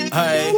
Hey,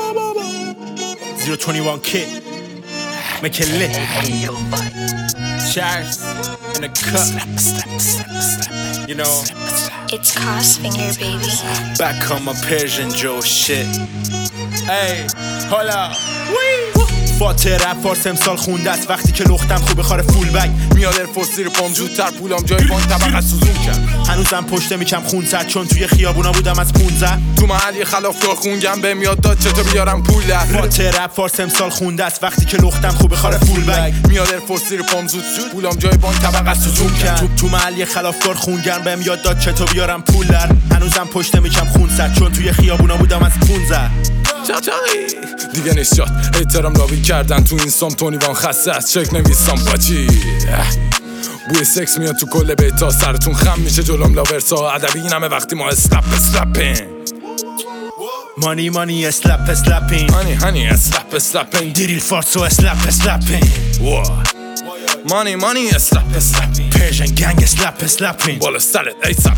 021 kid, make it lit. Cheers in a cup. You know, It's Crossfinger, baby. back on my Persian Joe shit. Hey, hold up. فاتر رپ فارس امسال خونده است. وقتی که لختم خوبه خاره فول بگ میاد ارفورس زیر پام زودتر پولام جای بانک طبقه سوزون کرد. هنوزم پشت میکم خون سرد چون توی خیابونا بودم از 15 تو محلی خلافکار خونگم به میاد داد چطور بیارم پول در. فاتر رپ فارس امسال خونده است. وقتی که لختم خوبه خاره فول بگ میاد ارفورس زیر پام زود پولام جای بانک طبقه سوزون کرد. تو محلی خلافکار خونگرم بهم یاد داد چطور بیارم پول در. هنوزم پشت میکم خون سرد چون توی خیابونا بودم از 15 دیگه نیست شاد احترام لاوی کردن تو این سام تونی وان خسته از چک نویسام باچی. بوی سکس میاد تو کل بیتا سرتون خم میشه جلوم لاورسا ادبی این همه وقتی ما اسلپین مانی مانی اسلپین هنی اسلپین دیریل فارسو اسلپین مانی اسلپین پرژن گنگ اسلپین بالا سرت ایسپ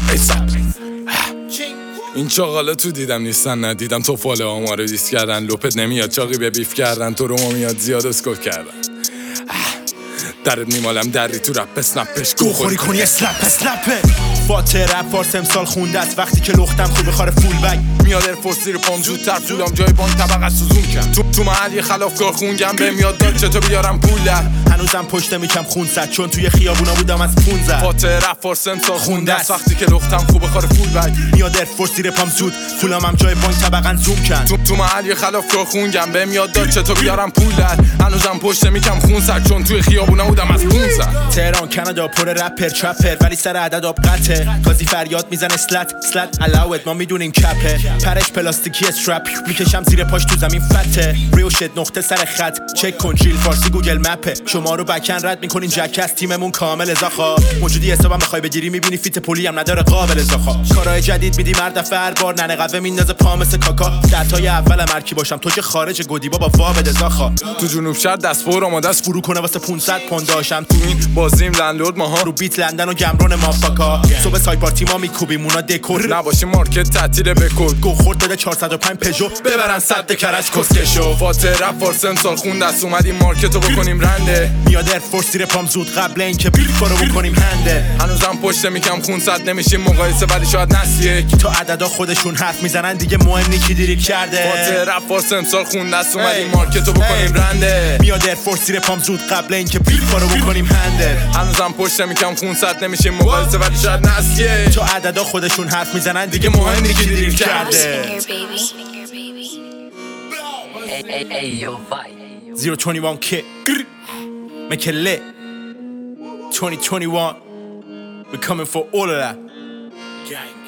این چاقالا تو دیدم نیستن ندیدم تو فال آماره دیست کردن لپت نمیاد چاقی به بیف کردن تو رو میاد زیاد اسکوف کردن درت میمالم دری تو رپ اسنپش گوخوری کنی اسلپه فاتر رپ فارس امسال خونده است. وقتی که لختم خوبه خاره فول بگ میاد ارفورس زیر پام زودتر پولام جای بانک طبقه سوزون کرد. تو محلی خلافکار خونگم به میاد داد چطور بیارم پول در. هنوزم پشت میکم خون سرد چون توی خیابونا بودم از 15 فاتر رپ فارس امسال خونده است. وقتی که لختم خوبه خاره فول بگ میاد ارفورس زیر پام زود پولام هم جای بانک طبقه زوم کرد. تو محلی خلافکار خونگم به میاد داد چطور بیارم پول در. هنوزم پشت میکم خون سرد چون توی خیابونا بودم از 15 تهران کانادا پر رپر چپر ولی سر عدد آب قطعه. قاضی فریاد میزنه سلت علاوت ما میدونیم کپه. پرش پلاستیکی استرپ میکشم زیر پاش تو زمین فته. ریو شد نقطه سر خط چک کن جیل فارسی گوگل مپه. شما رو بکن رد میکنین جکس تیممون کامل ازاخا. موجودی حسابم میخوای بگیری میبینی فیت پولی هم نداره قابل ازاخا. کارهای جدید میدی مرد دفعه هر بار ننه قهوه میندازه پا مثل کاکا. دتای اول مرکی باشم تو که خارج گودی بابا وابد ازاخا. تو جنوب شهر دست فور آماده است فرو کنه واسه 500 پوند داشتم تو این بازیم لندلورد ماها رو بیت لندن و گمرون مافاکا. صبح سای پارتی ما میکوبیم اونا دکور نباشه مارکت تعطیل بکن گو خورد بده 405 پژو ببرن صد کرج کسکشو. فاتر رپ فارس امسال خوند است اومدیم مارکتو بکنیم رنده. میاد ارفورس زیر پام زود قبل اینکه بیف رو بکنیم هنده. هنوزم پشت میکم خون صد نمیشیم مقایسه ولی شاید نسیه تو عددا خودشون حرف میزنن دیگه مهم نی کی دیریل کرده. فاتر رپ فارس امسال خوند است اومدیم مارکتو بکنیم رنده. میاد ارفورس زیر پام زود قبل اینکه بیف رو بکنیم هنده. هنوزم پشت میکم خون صد نمیشیم مقایسه ولی شاید نسیه تو عددا خودشون حرف میزنن دیگه مهم نی کی دیریل کرده. Crossfinger, baby. 021 kid, make it lit. 2021, we're coming for all of that. Gang.